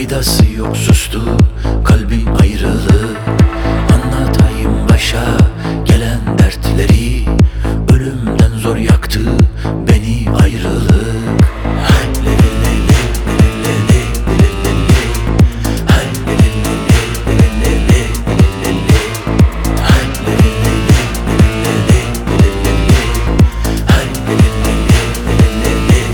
faydası yok, sustu kalbim ayrılığı. Anlatayım başa gelen dertleri, ölümden zor yaktı beni ayrılık. Hay le le le le le le le le le. Hay le le le le le le le le. Hay le le le le le le le le. Hay le le le le le le le.